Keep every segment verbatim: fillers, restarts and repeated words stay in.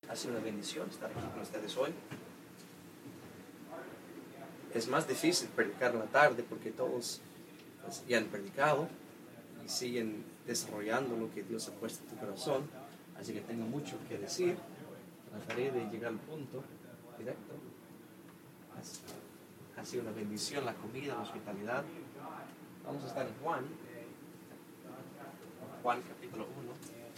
Ha sido una bendición estar aquí con ustedes hoy. Es más difícil predicar en la tarde porque todos pues, ya han predicado y siguen desarrollando lo que Dios ha puesto en tu corazón. Así que tengo mucho que decir. Trataré de llegar al punto directo. Ha sido una bendición la comida, la hospitalidad. Vamos a estar en Juan. Juan capítulo uno.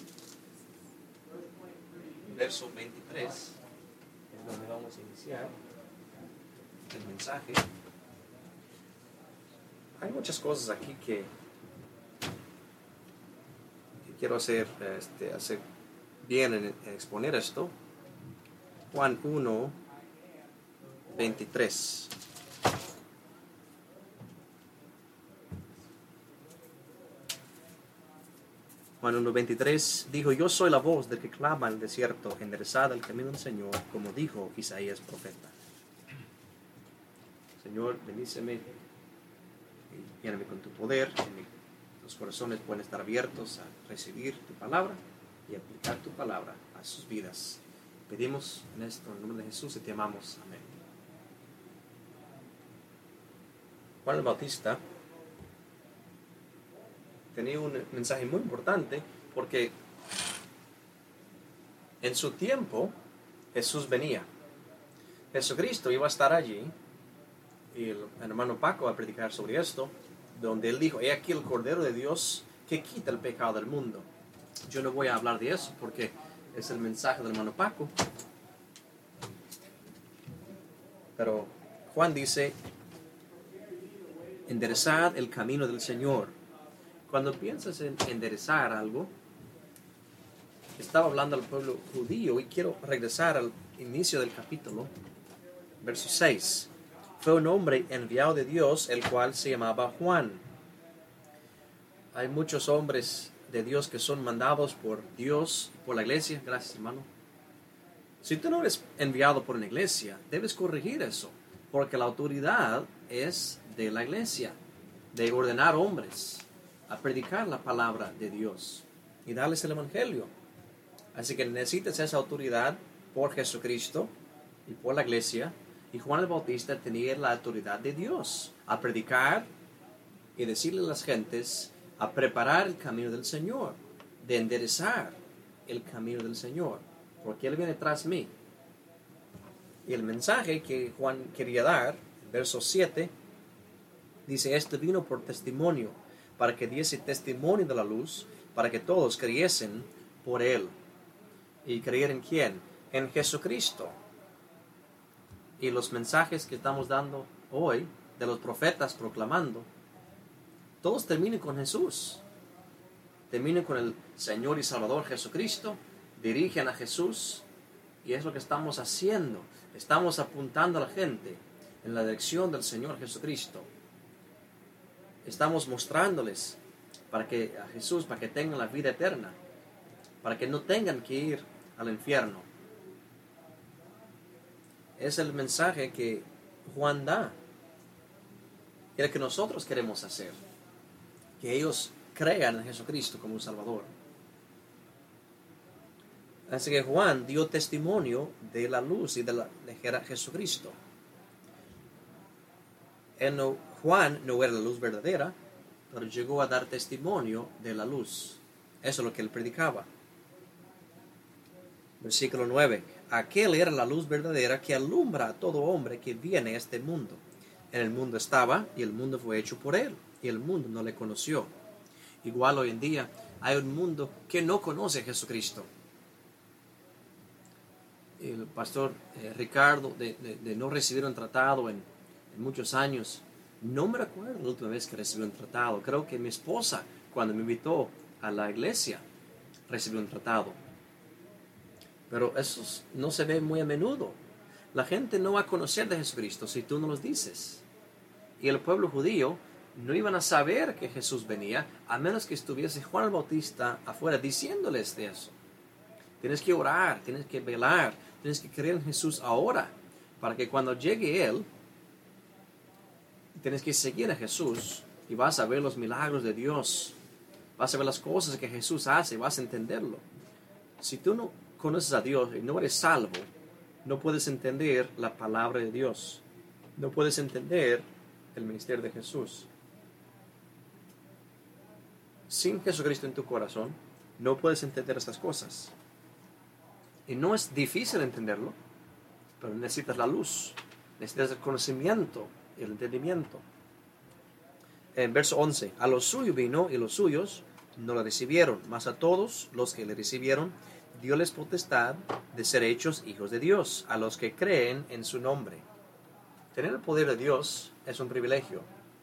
Verso veintitrés. Es donde vamos a iniciar el mensaje. Hay muchas cosas aquí que, que quiero hacer, este, hacer bien en, en exponer esto. Juan uno, veintitrés. Juan uno, veintitrés dijo: yo soy la voz del que clama en el desierto, enderezad el camino del Señor, como dijo Isaías profeta. Señor, bendíceme y lléname con tu poder. Los corazones pueden estar abiertos a recibir tu palabra y aplicar tu palabra a sus vidas. Pedimos en esto, en el nombre de Jesús, y te amamos. Amén. Juan el Bautista tenía un mensaje muy importante porque en su tiempo Jesús venía. Jesucristo iba a estar allí y el hermano Paco va a predicar sobre esto, donde él dijo: he aquí el Cordero de Dios que quita el pecado del mundo. Yo no voy a hablar de eso porque es el mensaje del hermano Paco. Pero Juan dice: enderezad el camino del Señor. Cuando piensas en enderezar algo, estaba hablando al pueblo judío, y quiero regresar al inicio del capítulo, verso seis. Fue un hombre enviado de Dios, el cual se llamaba Juan. Hay muchos hombres de Dios que son mandados por Dios, por la iglesia. Gracias, hermano. Si tú no eres enviado por una iglesia, debes corregir eso, porque la autoridad es de la iglesia, de ordenar hombres a predicar la palabra de Dios y darles el evangelio. Así que necesitas esa autoridad por Jesucristo y por la iglesia. Y Juan el Bautista tenía la autoridad de Dios a predicar y decirle a las gentes a preparar el camino del Señor, de enderezar el camino del Señor, porque Él viene tras mí. Y el mensaje que Juan quería dar, verso siete, dice: este vino por testimonio, para que diese testimonio de la luz, para que todos creyesen por Él. ¿Y creer en quién? En Jesucristo. Y los mensajes que estamos dando hoy, de los profetas proclamando, todos terminan con Jesús. Terminan con el Señor y Salvador Jesucristo, dirigen a Jesús, y es lo que estamos haciendo. Estamos apuntando a la gente en la dirección del Señor Jesucristo. Estamos mostrándoles para que a Jesús, para que tengan la vida eterna, para que no tengan que ir al infierno. Es el mensaje que Juan da y el que nosotros queremos hacer, que ellos crean en Jesucristo como un Salvador. Así que Juan dio testimonio de la luz y de, la, de Jesucristo. Él no, Juan no era la luz verdadera, pero llegó a dar testimonio de la luz. Eso es lo que él predicaba. Versículo nueve. Aquel era la luz verdadera que alumbra a todo hombre que viene a este mundo. En el mundo estaba, y el mundo fue hecho por él, y el mundo no le conoció. Igual hoy en día hay un mundo que no conoce a Jesucristo. El pastor eh, Ricardo, de, de, de no recibir un tratado en, en muchos años, no me recuerdo la última vez que recibí un tratado. Creo que mi esposa, cuando me invitó a la iglesia, recibió un tratado. Pero eso no se ve muy a menudo. La gente no va a conocer de Jesucristo si tú no los dices. Y el pueblo judío no iban a saber que Jesús venía a menos que estuviese Juan el Bautista afuera diciéndoles de eso. Tienes que orar, tienes que velar, tienes que creer en Jesús ahora, para que cuando llegue Él, tienes que seguir a Jesús y vas a ver los milagros de Dios. Vas a ver las cosas que Jesús hace, vas a entenderlo. Si tú no conoces a Dios y no eres salvo, no puedes entender la palabra de Dios. No puedes entender el ministerio de Jesús. Sin Jesucristo en tu corazón, no puedes entender estas cosas. Y no es difícil entenderlo, pero necesitas la luz, necesitas el conocimiento y el entendimiento. En verso once, a los suyos vino y los suyos no lo recibieron, mas a todos los que le recibieron, dioles potestad de ser hechos hijos de Dios, a los que creen en su nombre. Tener el poder de Dios es un privilegio.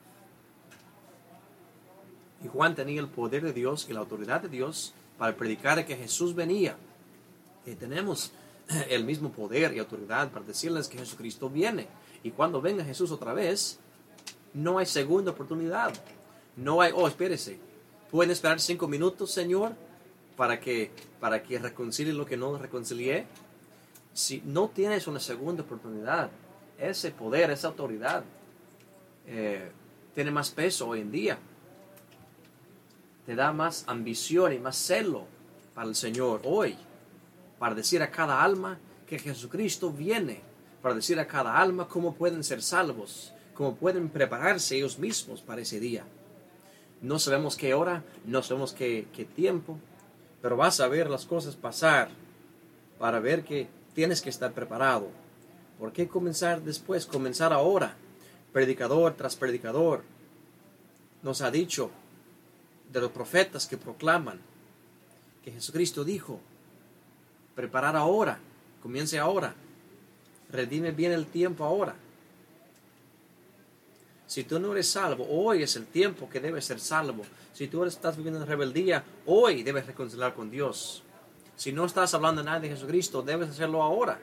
Y Juan tenía el poder de Dios y la autoridad de Dios para predicar que Jesús venía. Y tenemos el mismo poder y autoridad para decirles que Jesucristo viene. Y cuando venga Jesús otra vez, no hay segunda oportunidad. No hay, oh, espérese, ¿pueden esperar cinco minutos, Señor, para que, para que reconcilie lo que no reconcilié? Si no tienes una segunda oportunidad, ese poder, esa autoridad, eh, tiene más peso hoy en día. Te da más ambición y más celo para el Señor hoy, para decir a cada alma que Jesucristo viene, para decir a cada alma cómo pueden ser salvos, cómo pueden prepararse ellos mismos para ese día. No sabemos qué hora, no sabemos qué, qué tiempo, pero vas a ver las cosas pasar para ver que tienes que estar preparado. ¿Por qué comenzar después? Comenzar ahora. Predicador tras predicador nos ha dicho de los profetas que proclaman que Jesucristo dijo: preparar ahora, comience ahora, redime bien el tiempo ahora. Si tú no eres salvo, hoy es el tiempo que debes ser salvo. Si tú estás viviendo en rebeldía, hoy debes reconciliar con Dios. Si no estás hablando nada de Jesucristo, debes hacerlo ahora.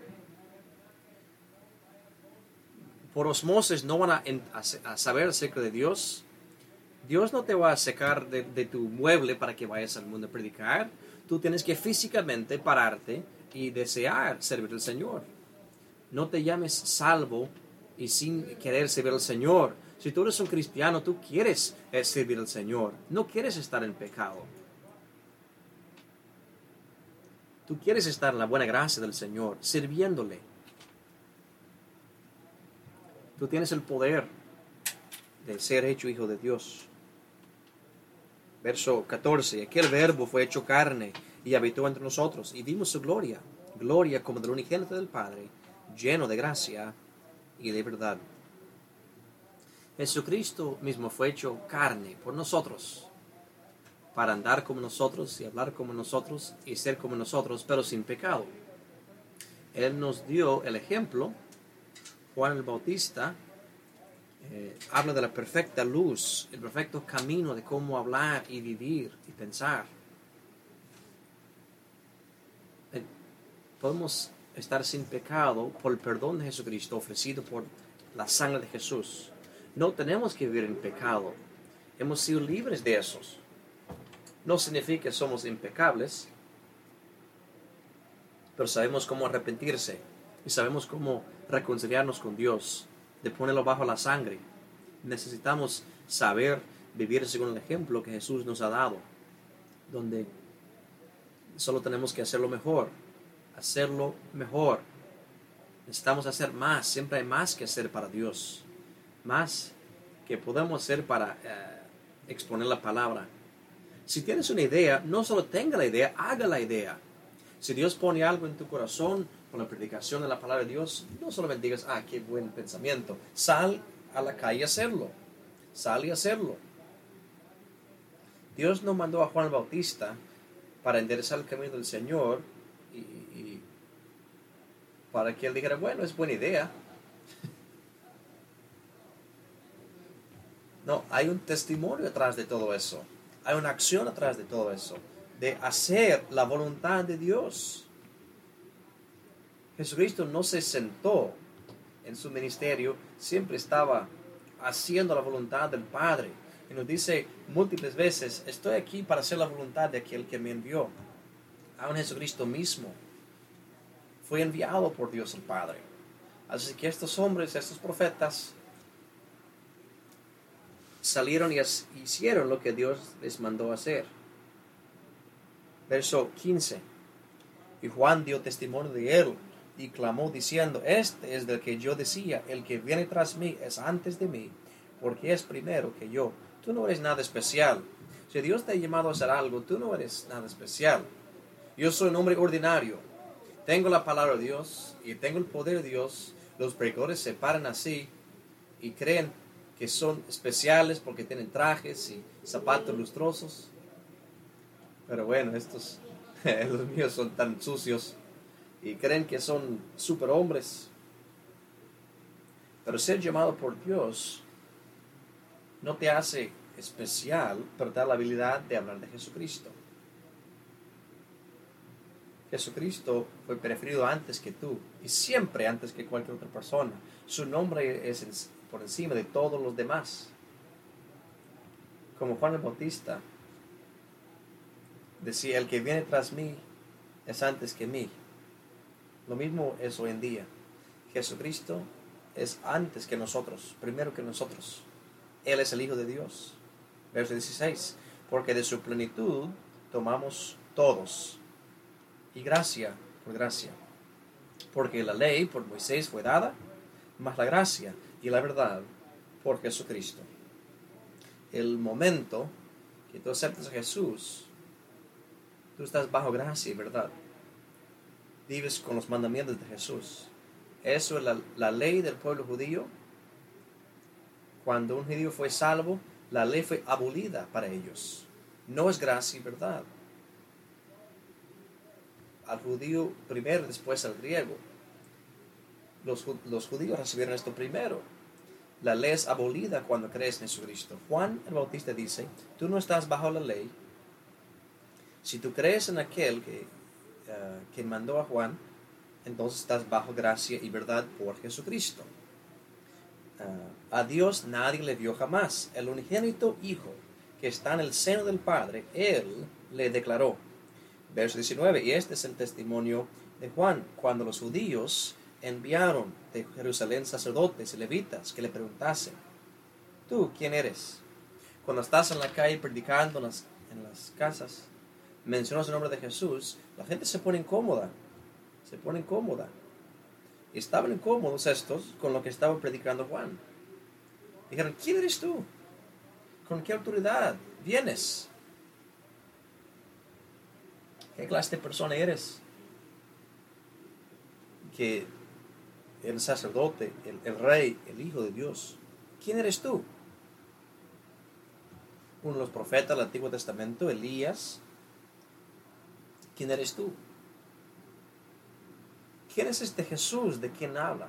Por osmosis no van a, a, a saber acerca de Dios. Dios no te va a sacar de, de tu mueble para que vayas al mundo a predicar. Tú tienes que físicamente pararte y desear servir al Señor. No te llames salvo y sin querer servir al Señor. Si tú eres un cristiano, tú quieres servir al Señor. No quieres estar en pecado. Tú quieres estar en la buena gracia del Señor, sirviéndole. Tú tienes el poder de ser hecho hijo de Dios. Verso catorce. Aquel verbo fue hecho carne y habitó entre nosotros, y vimos su gloria, gloria como del unigénito del Padre, lleno de gracia y de verdad. Jesucristo mismo fue hecho carne por nosotros, para andar como nosotros y hablar como nosotros y ser como nosotros, pero sin pecado. Él nos dio el ejemplo. Juan el Bautista eh, habla de la perfecta luz, el perfecto camino de cómo hablar y vivir y pensar. Eh, podemos estar sin pecado por el perdón de Jesucristo ofrecido por la sangre de Jesús. No tenemos que vivir en pecado. Hemos sido libres de esos. No significa que somos impecables, pero sabemos cómo arrepentirse y sabemos cómo reconciliarnos con Dios, de ponerlo bajo la sangre. Necesitamos saber vivir según el ejemplo que Jesús nos ha dado, donde solo tenemos que hacerlo mejor, hacerlo mejor. Necesitamos hacer más, siempre hay más que hacer para Dios, más que podemos hacer para eh, exponer la palabra. Si tienes una idea, no solo tenga la idea, haga la idea. Si Dios pone algo en tu corazón con la predicación de la palabra de Dios, no solamente digas, ah, qué buen pensamiento. Sal a la calle a hacerlo. Sal y hacerlo. Dios no mandó a Juan el Bautista para enderezar el camino del Señor y, y para que él dijera, bueno, es buena idea. No, hay un testimonio atrás de todo eso. Hay una acción atrás de todo eso, de hacer la voluntad de Dios. Jesucristo no se sentó en su ministerio, siempre estaba haciendo la voluntad del Padre. Y nos dice múltiples veces, estoy aquí para hacer la voluntad de aquel que me envió. Aún Jesucristo mismo fue enviado por Dios el Padre. Así que estos hombres, estos profetas, salieron y hicieron lo que Dios les mandó hacer. Verso quince. Y Juan dio testimonio de él y clamó diciendo, este es del que yo decía, el que viene tras mí es antes de mí, porque es primero que yo. Tú no eres nada especial. Si Dios te ha llamado a hacer algo, tú no eres nada especial. Yo soy un hombre ordinario. Tengo la palabra de Dios y tengo el poder de Dios. Los predicadores se paran así y creen que son especiales porque tienen trajes y zapatos lustrosos. Pero bueno, estos, los míos son tan sucios y creen que son superhombres. Pero ser llamado por Dios no te hace especial, pero te da la habilidad de hablar de Jesucristo. Jesucristo fue preferido antes que tú y siempre antes que cualquier otra persona. Su nombre es por encima de todos los demás. Como Juan el Bautista decía, el que viene tras mí es antes que mí. Lo mismo es hoy en día. Jesucristo es antes que nosotros, primero que nosotros. Él es el Hijo de Dios. Verso dieciséis. Porque de su plenitud tomamos todos. Y gracia por gracia. Porque la ley por Moisés fue dada, mas la gracia y la verdad por Jesucristo. El momento que tú aceptas a Jesús, tú estás bajo gracia y verdad. Vives con los mandamientos de Jesús. Eso es la, la ley del pueblo judío. Cuando un judío fue salvo, la ley fue abolida para ellos. No es gracia y verdad. Al judío primero, después al griego. Los, los judíos recibieron esto primero. La ley es abolida cuando crees en Jesucristo. Juan el Bautista dice, tú no estás bajo la ley. Si tú crees en aquel que, uh, que mandó a Juan, entonces estás bajo gracia y verdad por Jesucristo. Uh, a Dios nadie le vio jamás. El unigénito Hijo que está en el seno del Padre, Él le declaró. Verso diecinueve, y este es el testimonio de Juan, cuando los judíos enviaron de Jerusalén sacerdotes y levitas que le preguntasen, ¿tú quién eres? Cuando estás en la calle predicando en las, en las casas, mencionas el nombre de Jesús, la gente se pone incómoda, se pone incómoda. Y estaban incómodos estos con lo que estaba predicando Juan. Dijeron, ¿quién eres tú? ¿Con qué autoridad vienes? ¿Qué clase de persona eres? Que el sacerdote, el, el rey, el Hijo de Dios, ¿quién eres tú? Uno de los profetas del Antiguo Testamento, Elías, ¿quién eres tú? ¿Quién es este Jesús de quien hablas?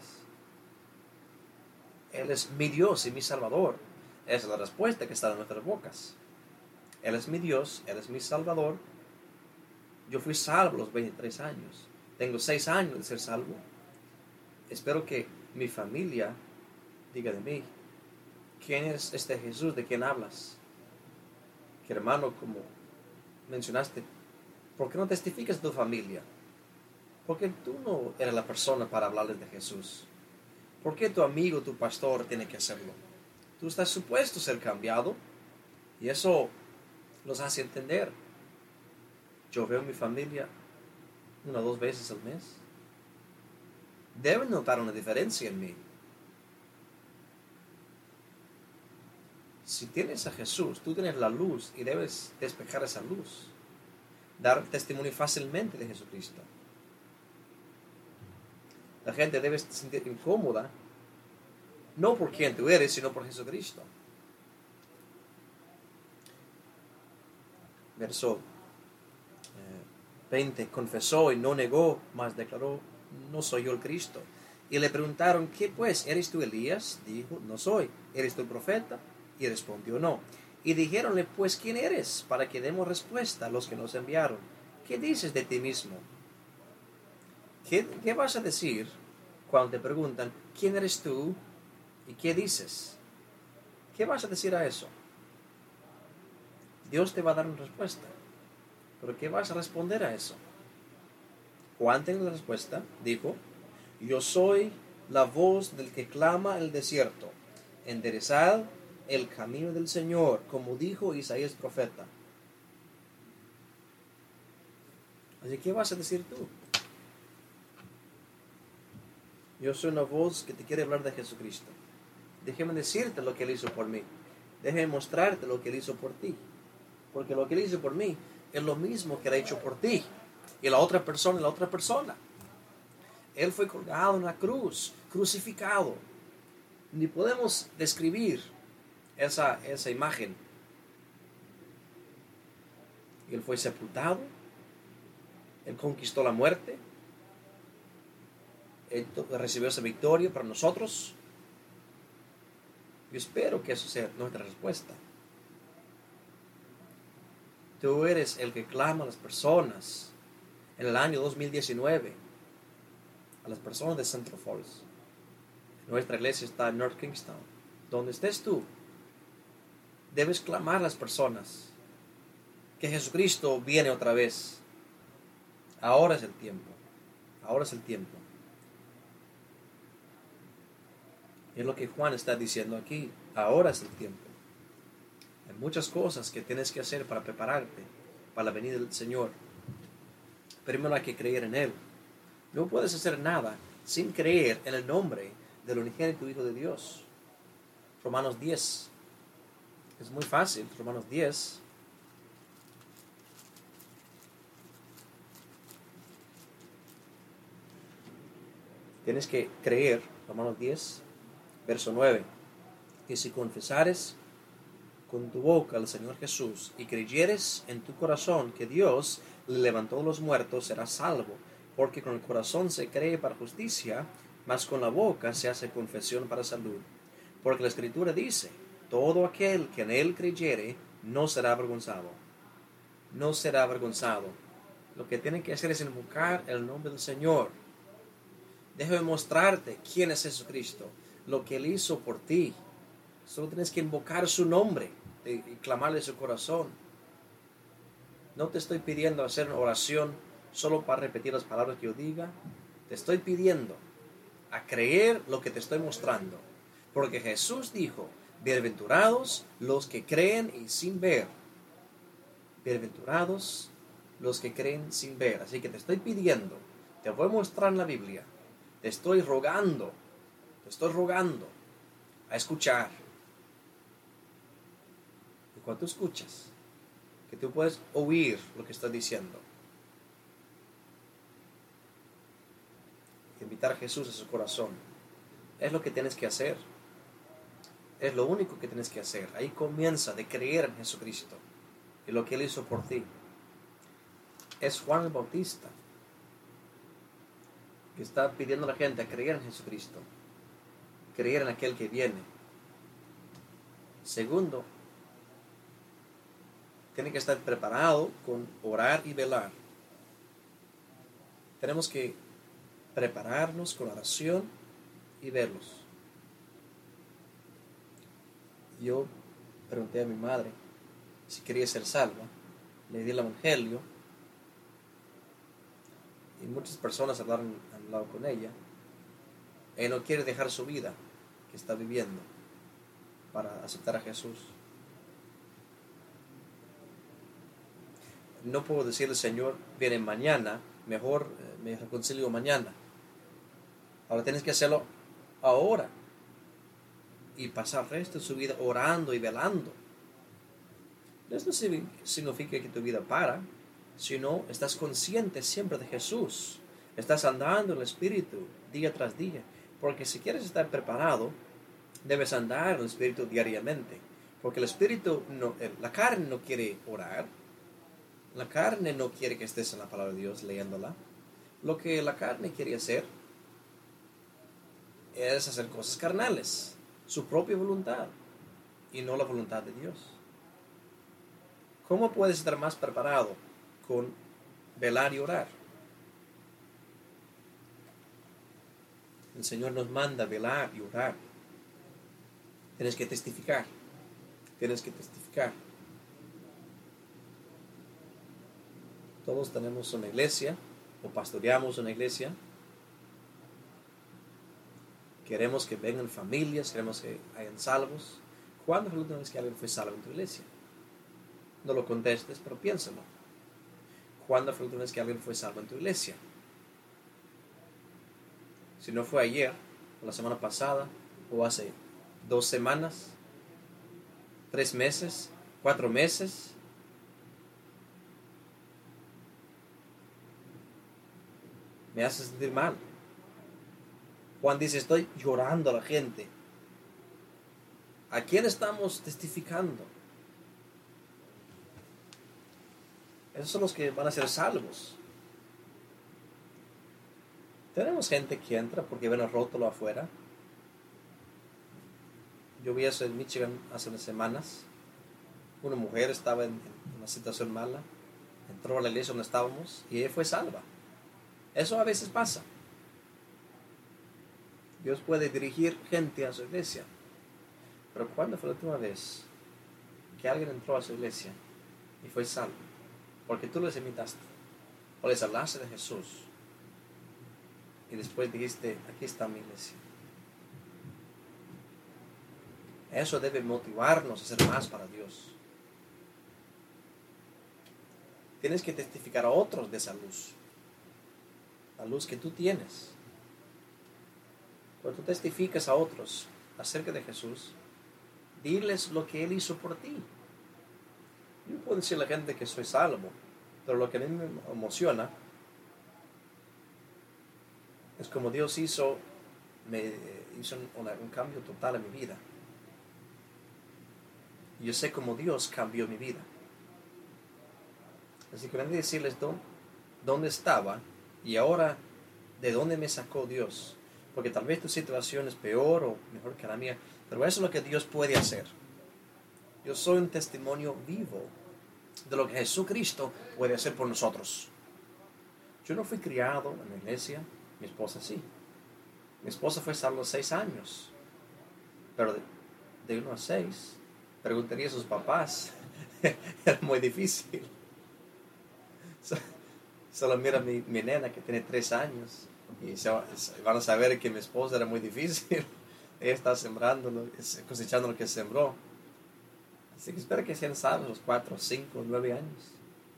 Él es mi Dios y mi Salvador. Esa es la respuesta que está en nuestras bocas. Él es mi Dios, Él es mi Salvador. Yo fui salvo a los veintitrés años. Tengo seis años de ser salvo. Espero que mi familia diga de mí, ¿quién es este Jesús de quien hablas? Que hermano, como mencionaste, ¿por qué no testificas tu familia? ¿Por qué tú no eres la persona para hablarles de Jesús? ¿Por qué tu amigo, tu pastor tiene que hacerlo? Tú estás supuesto a ser cambiado y eso los hace entender. Yo veo a mi familia una o dos veces al mes. Deben notar una diferencia en mí. Si tienes a Jesús, tú tienes la luz y debes despejar esa luz. Dar testimonio fácilmente de Jesucristo. La gente debe sentir incómoda, no por quien tú eres, sino por Jesucristo. Verso veinte, confesó y no negó, mas declaró, no soy yo el Cristo. Y le preguntaron, ¿qué pues? ¿Eres tú Elías? Dijo, no soy. ¿Eres tú el profeta? Y respondió, no. Y dijéronle, pues, ¿quién eres? Para que demos respuesta a los que nos enviaron. ¿Qué dices de ti mismo? ¿Qué, qué vas a decir cuando te preguntan, ¿quién eres tú? ¿Y qué dices? ¿Qué vas a decir a eso? Dios te va a dar una respuesta. ¿Pero qué vas a responder a eso? Juan tiene la respuesta. Dijo, yo soy la voz del que clama en el desierto. Enderezad el camino del Señor, como dijo Isaías profeta. Así que, ¿qué vas a decir tú? Yo soy una voz que te quiere hablar de Jesucristo. Déjame decirte lo que Él hizo por mí. Déjame mostrarte lo que Él hizo por ti. Porque lo que Él hizo por mí es lo mismo que Él ha hecho por ti. Y la otra persona, la otra persona. Él fue colgado en la cruz, crucificado. Ni podemos describir esa, esa imagen. Él fue sepultado. Él conquistó la muerte. Él recibió esa victoria para nosotros. Yo espero que eso sea nuestra respuesta. Tú eres el que clama a las personas en el año dos mil diecinueve, a las personas de Central Falls. Nuestra iglesia está en North Kingstown. Donde estés tú, debes clamar a las personas que Jesucristo viene otra vez. Ahora es el tiempo. Ahora es el tiempo. Es lo que Juan está diciendo aquí. Ahora es el tiempo. Hay muchas cosas que tienes que hacer para prepararte para la venida del Señor. Primero hay que creer en Él. No puedes hacer nada sin creer en el nombre del unigénito Hijo de Dios. Romanos diez. Es muy fácil. Romanos diez. Tienes que creer. Romanos diez. Verso nueve, que si confesares con tu boca al Señor Jesús y creyeres en tu corazón que Dios le levantó de los muertos, serás salvo, porque con el corazón se cree para justicia, mas con la boca se hace confesión para salud. Porque la Escritura dice, todo aquel que en Él creyere no será avergonzado. No será avergonzado. Lo que tienen que hacer es invocar el nombre del Señor. Déjame mostrarte quién es Jesucristo, lo que Él hizo por ti. Solo tienes que invocar su nombre y clamarle su corazón. No te estoy pidiendo hacer una oración solo para repetir las palabras que yo diga. Te estoy pidiendo a creer lo que te estoy mostrando. Porque Jesús dijo, bienaventurados los que creen y sin ver. Bienaventurados los que creen sin ver. Así que te estoy pidiendo, te voy a mostrar en la Biblia. Te estoy rogando, te estoy rogando a escuchar. Y cuando tú escuchas, que tú puedes oír lo que estoy diciendo. Invitar a Jesús a su corazón. Es lo que tienes que hacer. Es lo único que tienes que hacer. Ahí comienza de creer en Jesucristo y lo que Él hizo por ti. Es Juan el Bautista que está pidiendo a la gente a creer en Jesucristo, creer en aquel que viene. Segundo, tiene que estar preparado con orar y velar. Tenemos que prepararnos con oración y verlos. Yo pregunté a mi madre si quería ser salva, le di el evangelio y muchas personas hablaron, han hablado con ella. Ella no quiere dejar su vida que está viviendo para aceptar a Jesús. No puedo decirle, Señor, viene mañana, mejor eh, me reconcilio mañana. Ahora tienes que hacerlo ahora y pasar el resto de su vida orando y velando. Eso no significa que tu vida para, sino estás consciente siempre de Jesús. Estás andando en el Espíritu día tras día. Porque si quieres estar preparado, debes andar en el Espíritu diariamente. Porque el Espíritu, no, la carne no quiere orar. La carne no quiere que estés en la palabra de Dios leyéndola. Lo que la carne quiere hacer es hacer cosas carnales, su propia voluntad, y no la voluntad de Dios. ¿Cómo puedes estar más preparado con velar y orar? El Señor nos manda velar y orar. Tienes que testificar. Tienes que testificar. Todos tenemos una iglesia o pastoreamos una iglesia. Queremos que vengan familias, queremos que hayan salvos. ¿Cuándo fue la última vez que alguien fue salvo en tu iglesia? No lo contestes, pero piénsalo. ¿Cuándo fue la última vez que alguien fue salvo en tu iglesia? Si no fue ayer, o la semana pasada, o hace dos semanas, tres meses, cuatro meses. Me hace sentir mal. Juan dice, estoy llorando a la gente. ¿A quién estamos testificando? Esos son los que van a ser salvos. Tenemos gente que entra porque ven el rótulo afuera. Yo vi eso en Michigan hace unas semanas. Una mujer estaba en, en una situación mala. Entró a la iglesia donde estábamos y ella fue salva. Eso a veces pasa. Dios puede dirigir gente a su iglesia. Pero ¿cuándo fue la última vez que alguien entró a su iglesia y fue salvo? Porque tú les invitaste o les hablaste de Jesús y después dijiste, aquí está mi iglesia. Eso debe motivarnos a hacer más para Dios. Tienes que testificar a otros de esa luz, la luz que tú tienes. Cuando tú testificas a otros acerca de Jesús, diles lo que Él hizo por ti. Yo puedo decirle a la gente que soy salvo, pero lo que a mí me emociona es como Dios hizo, me hizo una, un cambio total en mi vida. Yo sé cómo Dios cambió mi vida. Así que ven a decirles dónde, dónde estaba y ahora de dónde me sacó Dios. Porque tal vez tu situación es peor o mejor que la mía, pero eso es lo que Dios puede hacer. Yo soy un testimonio vivo de lo que Jesucristo puede hacer por nosotros. Yo no fui criado en la iglesia, mi esposa sí. Mi esposa fue salva a los seis años, pero de, de uno a seis, preguntaría a sus papás, era muy difícil. Solo mira a mi, mi nena que tiene tres años y se, van a saber que mi esposa era muy difícil. Ella está sembrando, cosechando lo que sembró. Así que espero que sean salvos los cuatro, cinco, nueve años.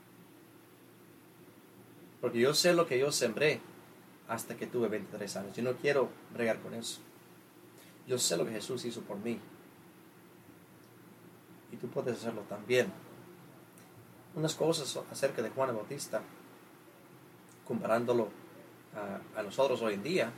Porque yo sé lo que yo sembré hasta que tuve veintitrés años. Yo no quiero bregar con eso. Yo sé lo que Jesús hizo por mí. Y tú puedes hacerlo también. Unas cosas acerca de Juan el Bautista, comparándolo a, a nosotros hoy en día,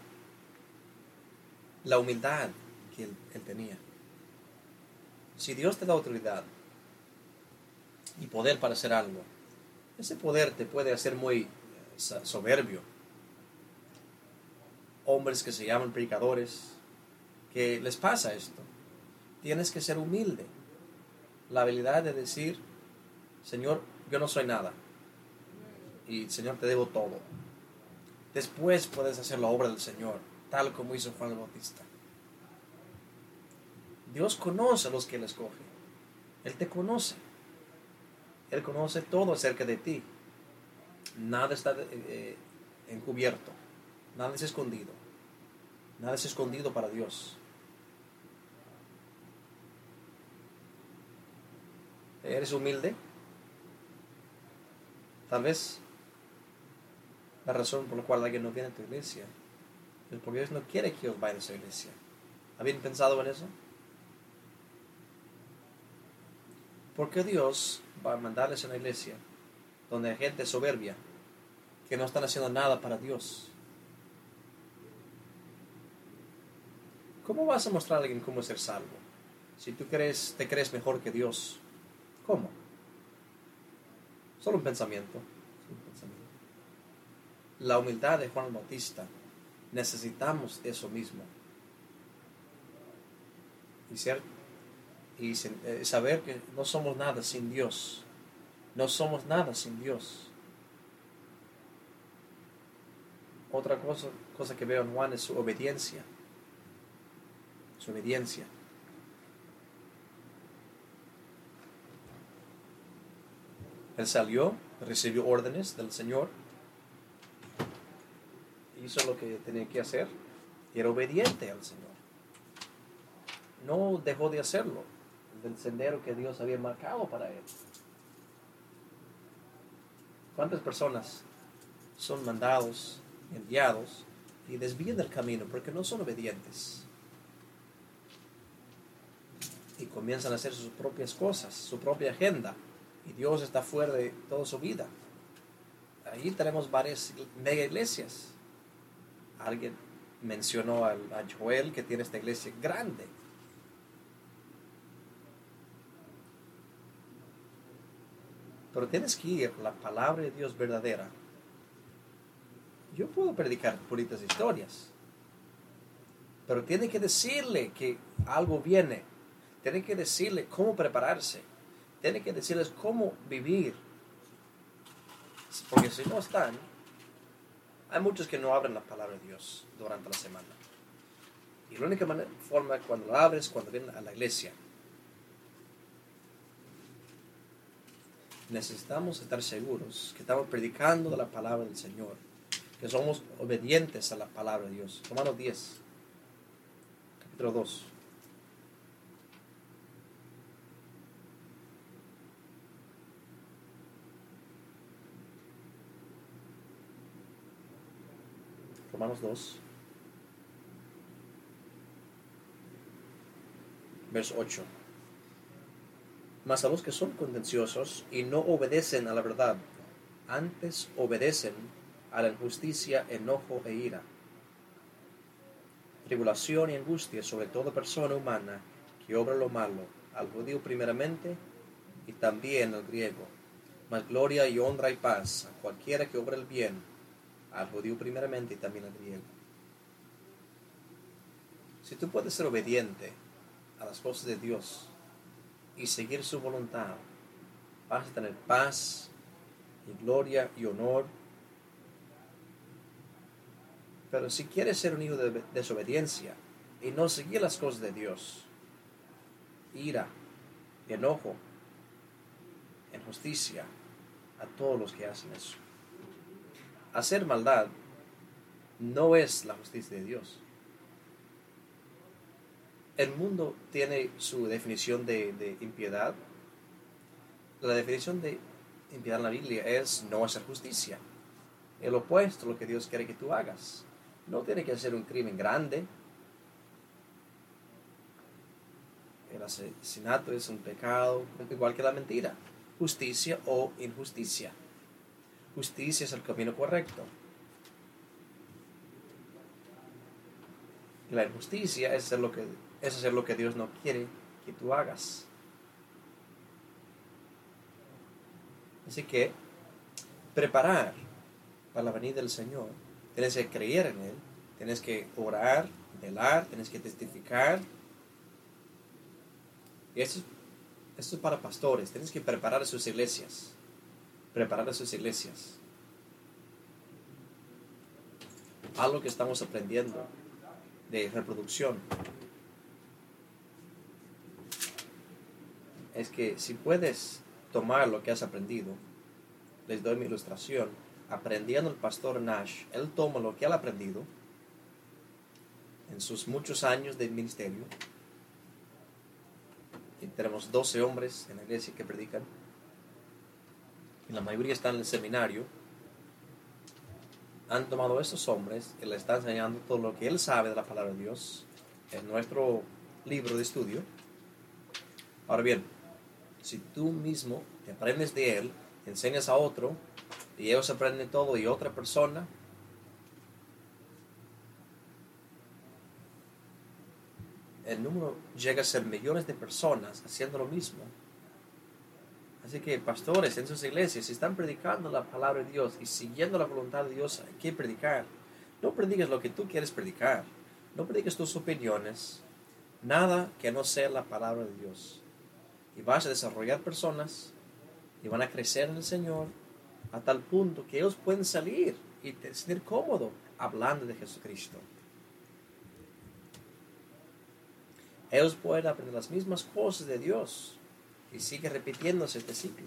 la humildad que él, él tenía. Si Dios te da autoridad y poder para hacer algo, ese poder te puede hacer muy soberbio. Hombres que se llaman predicadores, que les pasa esto. Tienes que ser humilde. La habilidad de decir, Señor, yo no soy nada. Y Señor, te debo todo. Después puedes hacer la obra del Señor, tal como hizo Juan el Bautista. Dios conoce a los que Él escoge. Él te conoce. Él conoce todo acerca de ti. Nada está eh, encubierto. Nada es escondido. Nada es escondido para Dios. ¿Eres humilde? Tal vez la razón por la cual alguien no viene a tu iglesia es porque Dios no quiere que os vaya a su iglesia. ¿Habían pensado en eso? ¿Por qué Dios va a mandarles a una iglesia donde hay gente soberbia que no están haciendo nada para Dios? ¿Cómo vas a mostrar a alguien cómo ser salvo? Si tú crees, te crees mejor que Dios, ¿cómo? Solo un pensamiento. Solo un pensamiento. La humildad de Juan el Bautista, necesitamos eso mismo. Y, ser, y saber que no somos nada sin Dios. No somos nada sin Dios. Otra cosa, cosa que veo en Juan es su obediencia. Su obediencia. Él salió, recibió órdenes del Señor, hizo lo que tenía que hacer y era obediente al Señor. No dejó de hacerlo del sendero que Dios había marcado para él. ¿Cuántas personas son mandados, enviados y desvían del camino porque no son obedientes. Y comienzan a hacer sus propias cosas, su propia agenda. Y Dios está fuera de toda su vida. Ahí tenemos varias mega iglesias. Alguien mencionó a, a Joel, que tiene esta iglesia grande. Pero tienes que ir a la palabra de Dios verdadera. Yo puedo predicar bonitas historias, pero tiene que decirle que algo viene. Tiene que decirle cómo prepararse. Tiene que decirles cómo vivir. Porque si no están, hay muchos que no abren la palabra de Dios durante la semana. Y la única manera, forma cuando lo abres, cuando vienen a la iglesia. Necesitamos estar seguros que estamos predicando de la palabra del Señor, que somos obedientes a la palabra de Dios. Romanos diez, capítulo dos. Romanos dos, verso ocho. Mas a los que son contenciosos y no obedecen a la verdad, antes obedecen a la injusticia, enojo e ira, tribulación y angustia sobre toda persona humana que obra lo malo, al judío primeramente y también al griego, mas gloria y honra y paz a cualquiera que obra el bien, al judío primeramente y también al griego. Si tú puedes ser obediente a las cosas de Dios y seguir su voluntad, vas a tener paz y gloria y honor. Pero si quieres ser un hijo de desobediencia y no seguir las cosas de Dios, ira, enojo, injusticia a todos los que hacen eso. Hacer maldad no es la justicia de Dios. El mundo tiene su definición de, de impiedad. La definición de impiedad en la Biblia es no hacer justicia. El opuesto a lo que Dios quiere que tú hagas. No tiene que ser un crimen grande. El asesinato es un pecado, igual que la mentira. Justicia o injusticia. Justicia es el camino correcto. Y la injusticia es hacer lo que, es hacer lo que Dios no quiere que tú hagas. Así que, preparar para la venida del Señor, tienes que creer en Él, tienes que orar, velar, tienes que testificar. Y esto, esto es para pastores, tienes que preparar a sus iglesias. Preparar a sus iglesias. Algo que estamos aprendiendo de reproducción es que si puedes tomar lo que has aprendido, les doy mi ilustración. Aprendiendo el pastor Nash, él toma lo que él ha aprendido en sus muchos años de ministerio. Y tenemos doce hombres en la iglesia que predican, y la mayoría están en el seminario. Han tomado a esos hombres y le están enseñando todo lo que él sabe de la palabra de Dios en nuestro libro de estudio. Ahora bien, si tú mismo te aprendes de él, te enseñas a otro, y ellos aprenden todo y otra persona, el número llega a ser millones de personas haciendo lo mismo. Así que pastores en sus iglesias, si están predicando la palabra de Dios y siguiendo la voluntad de Dios, hay que predicar. No prediques lo que tú quieres predicar. No prediques tus opiniones. Nada que no sea la palabra de Dios. Y vas a desarrollar personas y van a crecer en el Señor a tal punto que ellos pueden salir y sentir cómodo hablando de Jesucristo. Ellos pueden aprender las mismas cosas de Dios y sigue repitiéndose este ciclo.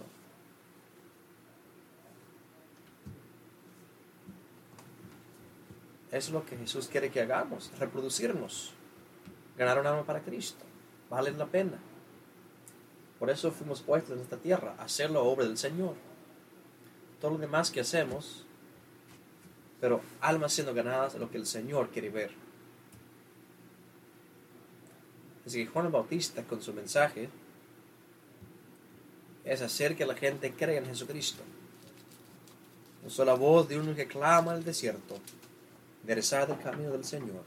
Eso es lo que Jesús quiere que hagamos, reproducirnos, ganar un alma para Cristo. Vale la pena. Por eso fuimos puestos en esta tierra, hacer la obra del Señor. Todo lo demás que hacemos pero almas siendo ganadas es lo que el Señor quiere ver. Así que Juan el Bautista, con su mensaje, es hacer que la gente crea en Jesucristo. Usó la voz de uno que clama al desierto, enderezad el camino del Señor.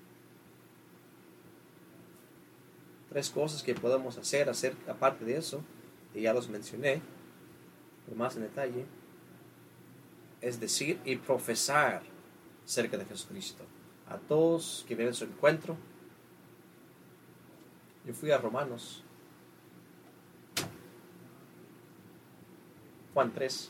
Tres cosas que podemos hacer, hacer aparte de eso, y ya los mencioné, pero más en detalle, es decir y profesar cerca de Jesucristo. A todos que vienen a su encuentro. Yo fui a Romanos, Juan tres.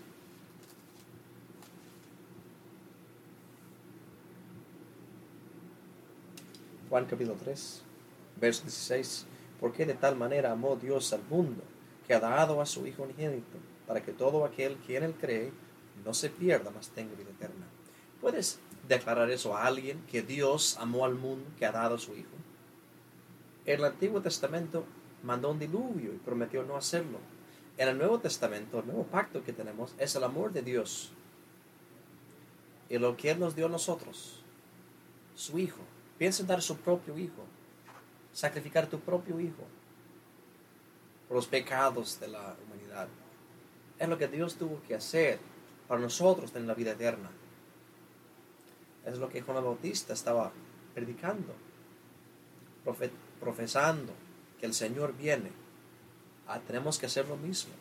Juan capítulo tres, verso dieciséis. Porque de tal manera amó Dios al mundo, que ha dado a su Hijo unigénito, para que todo aquel que en él cree no se pierda, mas tenga vida eterna. ¿Puedes declarar eso a alguien, que Dios amó al mundo, que ha dado a su Hijo? En el Antiguo Testamento mandó un diluvio y prometió no hacerlo. En el Nuevo Testamento, el nuevo pacto que tenemos, es el amor de Dios y lo que Él nos dio a nosotros, su Hijo. Piensa en dar su propio Hijo, sacrificar tu propio Hijo por los pecados de la humanidad. Es lo que Dios tuvo que hacer para nosotros tener la vida eterna. Es lo que Juan el Bautista estaba predicando, profe- profesando que el Señor viene. Ah, tenemos que hacer lo mismo.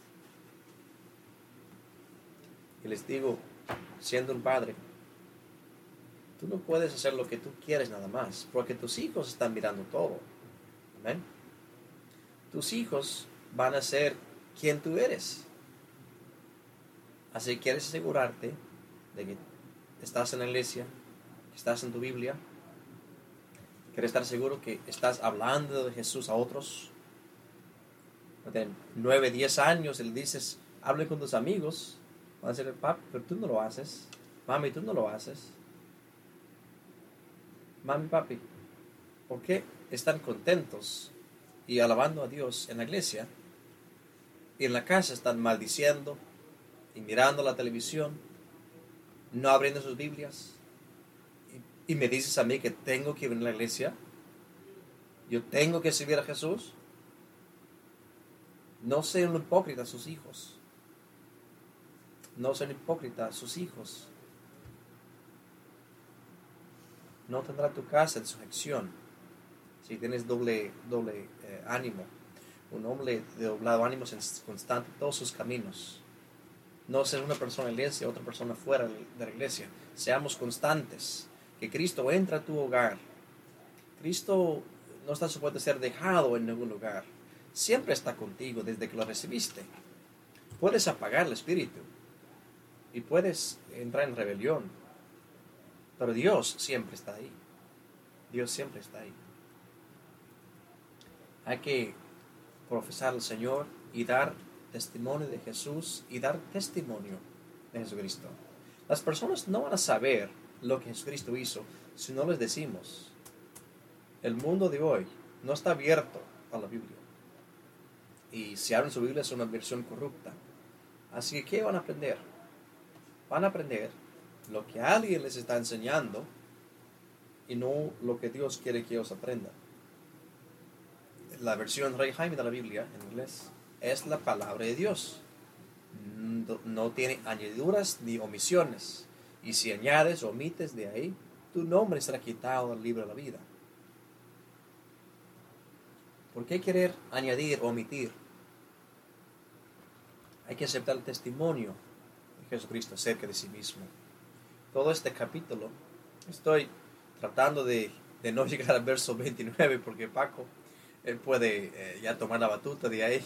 Y les digo, siendo un padre, tú no puedes hacer lo que tú quieres nada más, porque tus hijos están mirando todo. Amén. Tus hijos van a ser quien tú eres. Así que quieres asegurarte de que estás en la iglesia, que estás en tu Biblia. Quieres estar seguro que estás hablando de Jesús a otros. De nueve, diez años y le dices, hable con tus amigos. Van a decir, papi, pero tú no lo haces. Mami, tú no lo haces. Mami, papi, ¿por qué están contentos y alabando a Dios en la iglesia y en la casa están maldiciendo y mirando la televisión, no abriendo sus Biblias? Y, y me dices a mí que tengo que ir a la iglesia, yo tengo que servir a Jesús. No sean hipócritas sus hijos. No sean hipócritas sus hijos. No tendrá tu casa en sujeción si tienes doble, doble eh, ánimo. Un hombre de doblado ánimo es constante en todos sus caminos. No ser una persona en la iglesia, otra persona fuera de la iglesia. Seamos constantes. Que Cristo entra a tu hogar. Cristo no está supuesto a ser dejado en ningún lugar. Siempre está contigo desde que lo recibiste. Puedes apagar el espíritu y puedes entrar en rebelión, pero Dios siempre está ahí. Dios siempre está ahí. Hay que profesar al Señor y dar testimonio de Jesús y dar testimonio de Jesucristo. Las personas no van a saber lo que Jesucristo hizo si no les decimos. El mundo de hoy no está abierto a la Biblia. Y si abren su Biblia es una versión corrupta. Así que, ¿qué van a aprender? Van a aprender lo que alguien les está enseñando y no lo que Dios quiere que ellos aprendan. La versión Rey Jaime de la Biblia en inglés es la palabra de Dios. No, no tiene añadiduras ni omisiones. Y si añades o omites de ahí, tu nombre será quitado del libro de la vida. ¿Por qué querer añadir o omitir? Hay que aceptar el testimonio de Jesucristo acerca de sí mismo. Todo este capítulo, estoy tratando de, de no llegar al verso veintinueve, porque Paco, él puede eh, ya tomar la batuta de ahí.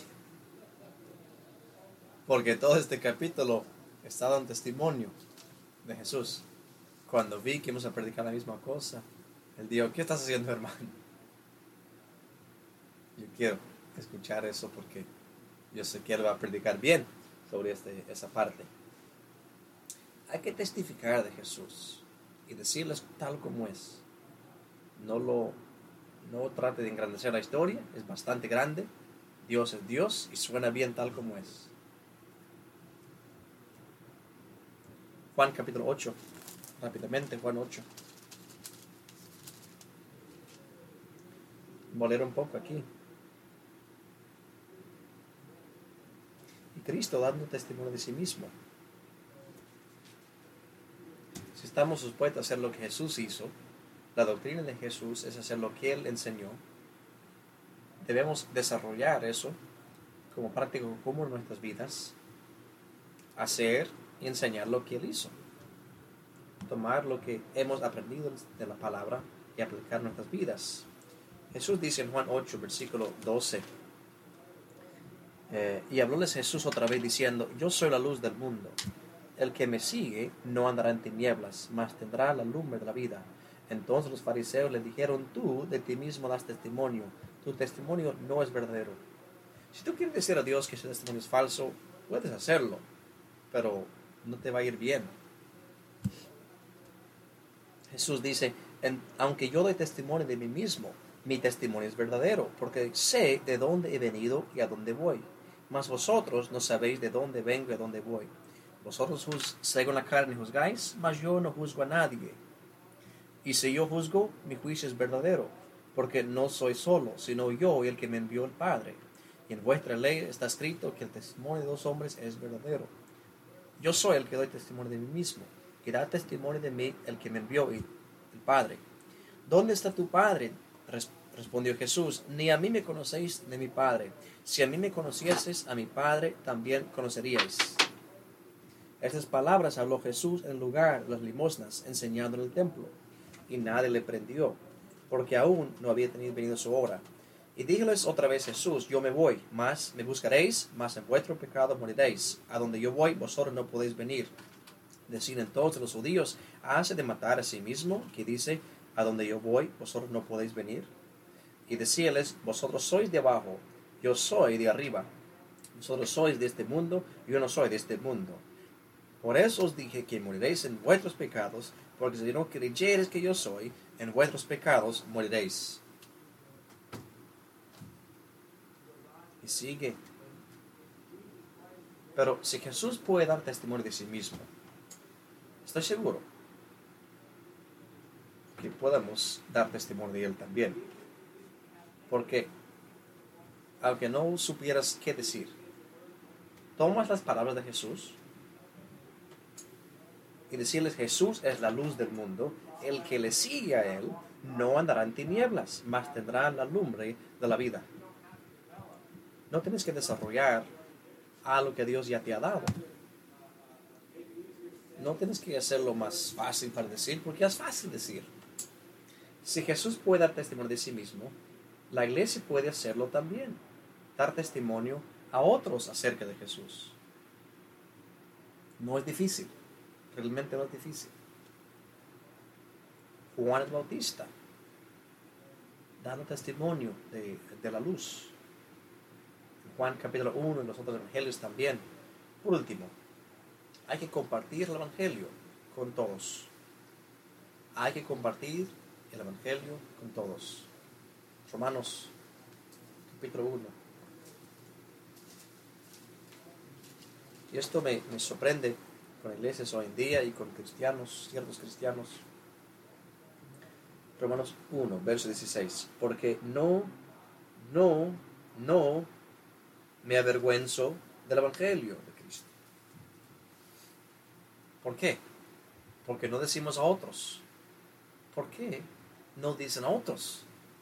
Porque todo este capítulo está dando testimonio de Jesús. Cuando vi que íbamos a predicar la misma cosa, él dijo, ¿qué estás haciendo, hermano? Yo quiero escuchar eso porque yo sé que él va a predicar bien sobre este, esa parte. Hay que testificar de Jesús y decirles tal como es. No lo no trate de engrandecer la historia, es bastante grande. Dios es Dios y suena bien tal como es. Juan capítulo ocho. rápidamente, Juan ocho. Voy a leer un poco aquí. Y Cristo dando testimonio de sí mismo. Si estamos dispuestos a hacer lo que Jesús hizo, la doctrina de Jesús es hacer lo que Él enseñó, debemos desarrollar eso como práctica común en nuestras vidas, hacer y enseñar lo que Él hizo, tomar lo que hemos aprendido de la palabra y aplicar en nuestras vidas. Jesús dice en Juan ocho, versículo doce, eh, y hablóles Jesús otra vez diciendo, yo soy la luz del mundo, el que me sigue no andará en tinieblas, mas tendrá la lumbre de la vida. Entonces los fariseos le dijeron, tú de ti mismo das testimonio, tu testimonio no es verdadero. Si tú quieres decir a Dios que ese testimonio es falso, puedes hacerlo, pero no te va a ir bien. Jesús dice, en, aunque yo doy testimonio de mí mismo, mi testimonio es verdadero, porque sé de dónde he venido y a dónde voy. Mas vosotros no sabéis de dónde vengo y a dónde voy. Vosotros juz, según la carne juzgáis, mas yo no juzgo a nadie. Y si yo juzgo, mi juicio es verdadero, porque no soy solo, sino yo y el que me envió el Padre. Y en vuestra ley está escrito que el testimonio de dos hombres es verdadero. Yo soy el que doy testimonio de mí mismo, que da testimonio de mí el que me envió y el Padre. ¿Dónde está tu Padre? Respondió Jesús, ni a mí me conocéis ni a mi Padre. Si a mí me conocieses, a mi Padre también conoceríais. Estas palabras habló Jesús en el lugar de las limosnas, enseñando en el templo. Y nadie le prendió, porque aún no había tenido venido su hora. Y díjoles otra vez Jesús, yo me voy, mas me buscaréis, mas en vuestro pecado moriréis. A donde yo voy, vosotros no podéis venir. Decían entonces los judíos, ¿hace de matar a sí mismo? Que dice, a donde yo voy, vosotros no podéis venir. Y decíales, vosotros sois de abajo, yo soy de arriba. Vosotros sois de este mundo, yo no soy de este mundo. Por eso os dije que moriréis en vuestros pecados, porque si no creyeres que yo soy, en vuestros pecados moriréis. Y sigue. Pero si Jesús puede dar testimonio de sí mismo, estoy seguro que podemos dar testimonio de Él también. Porque, aunque no supieras qué decir, tomas las palabras de Jesús y decirles, Jesús es la luz del mundo, el que le sigue a Él no andará en tinieblas, mas tendrá la lumbre de la vida. No tienes que desarrollar algo que Dios ya te ha dado. No tienes que hacerlo más fácil para decir, porque es fácil decir. Si Jesús puede dar testimonio de sí mismo, la iglesia puede hacerlo también, dar testimonio a otros acerca de Jesús. No es difícil, realmente no es difícil. Juan el Bautista, dando testimonio de, de la luz. Juan capítulo uno y los otros evangelios también. Por último, hay que compartir el evangelio con todos. Hay que compartir el evangelio con todos. Romanos capítulo uno. Y esto me, me sorprende con iglesias hoy en día y con cristianos, ciertos cristianos. Romanos uno, verso dieciséis. Porque no, no, no me avergüenzo del evangelio de Cristo. ¿Por qué? Porque no decimos a otros. ¿Por qué no dicen a otros?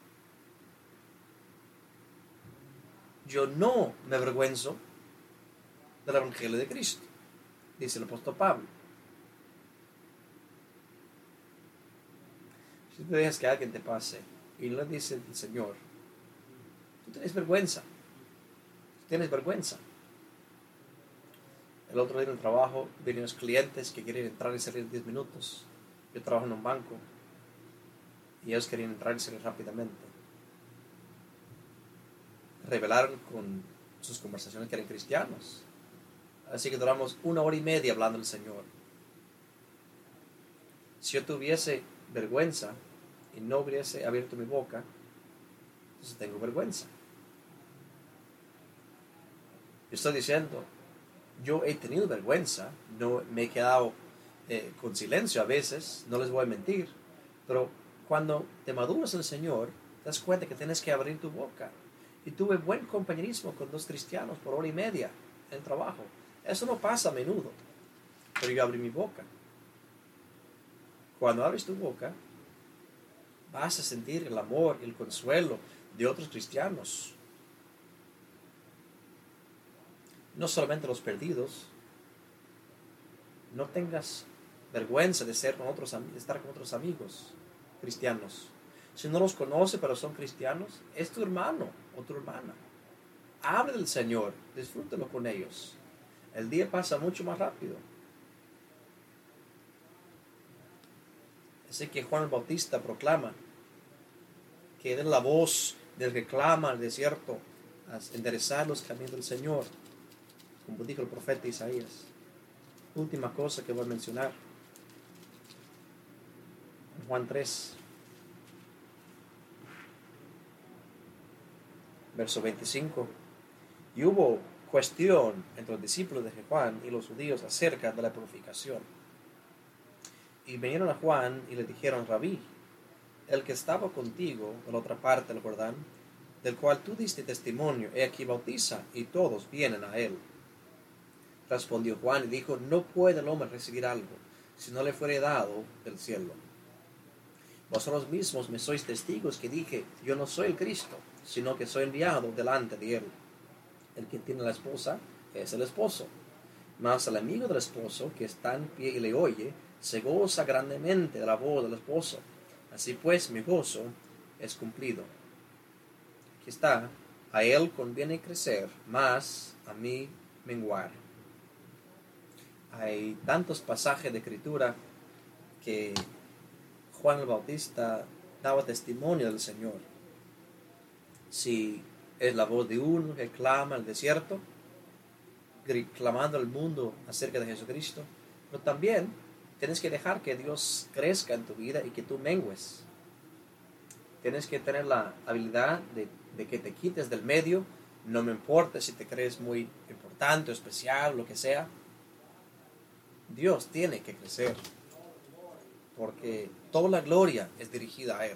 Yo no me avergüenzo del evangelio de Cristo, dice el apóstol Pablo. Si tú dejas que alguien te pase y no le dice el Señor, tú tienes vergüenza. Tú tienes vergüenza. El otro día en el trabajo vienen los clientes que quieren entrar y salir en diez minutos. Yo trabajo en un banco y ellos querían entrar y salir rápidamente. Revelaron con sus conversaciones que eran cristianos. Así que duramos una hora y media hablando del Señor. Si yo tuviese vergüenza y no hubiese abierto mi boca, entonces tengo vergüenza. Estoy diciendo, yo he tenido vergüenza, no me he quedado eh, con silencio a veces, no les voy a mentir, pero cuando te maduras en el Señor, te das cuenta que tienes que abrir tu boca. Y tuve buen compañerismo con dos cristianos por hora y media en el trabajo. Eso no pasa a menudo, pero yo abrí mi boca. Cuando abres tu boca, vas a sentir el amor y el consuelo de otros cristianos. No solamente los perdidos. No tengas vergüenza de, ser con otros, de estar con otros amigos cristianos. Si no los conoce pero son cristianos, es tu hermano o tu hermana. Hable del Señor, disfrútelo con ellos. El día pasa mucho más rápido. Así que Juan el Bautista proclama que es la voz del que clama al desierto, a enderezar los caminos del Señor, como dijo el profeta Isaías. Última cosa que voy a mencionar. Juan tres, verso veinticinco. Y hubo cuestión entre los discípulos de Juan y los judíos acerca de la purificación. Y vinieron a Juan y le dijeron: Rabí, el que estaba contigo de la otra parte del Jordán, del cual tú diste testimonio, he aquí bautiza, y todos vienen a él. Respondió Juan y dijo: no puede el hombre recibir algo si no le fuere dado del cielo. Vosotros mismos me sois testigos que dije: yo no soy el Cristo, sino que soy enviado delante de él. El que tiene la esposa es el esposo, mas el amigo del esposo que está en pie y le oye, se goza grandemente de la voz del esposo. Así pues mi gozo es cumplido. Aquí está: a él conviene crecer, mas a mí menguar. Hay tantos pasajes de escritura que Juan el Bautista daba testimonio del Señor. Si es la voz de uno que clama al desierto, clamando al mundo acerca de Jesucristo, pero también tienes que dejar que Dios crezca en tu vida y que tú mengues. Tienes que tener la habilidad de, de que te quites del medio. No me importa si te crees muy importante o especial, lo que sea. Dios tiene que crecer, porque toda la gloria es dirigida a Él.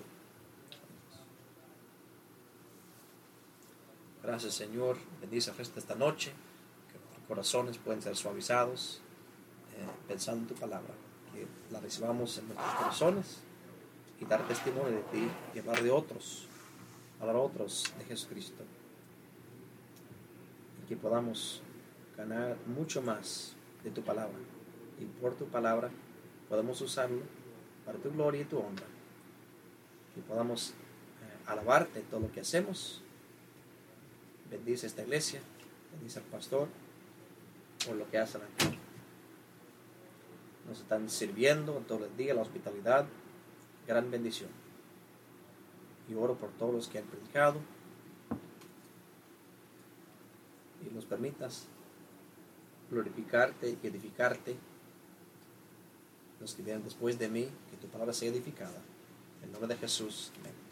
Gracias, Señor. Bendice el resto de esta noche, que nuestros corazones pueden ser suavizados eh, pensando en tu palabra, que la recibamos en nuestros corazones y dar testimonio de ti y hablar de otros, hablar a otros de Jesucristo, y que podamos ganar mucho más de tu palabra, y por tu palabra podamos usarlo para tu gloria y tu honra, que podamos eh, alabarte en todo lo que hacemos. Bendice esta iglesia, bendice al pastor por lo que hacen aquí. Nos están sirviendo todo el día, la hospitalidad, gran bendición. Y oro por todos los que han predicado, y los permitas glorificarte y edificarte. Los que vienen después de mí, que tu palabra sea edificada. En nombre de Jesús, amén.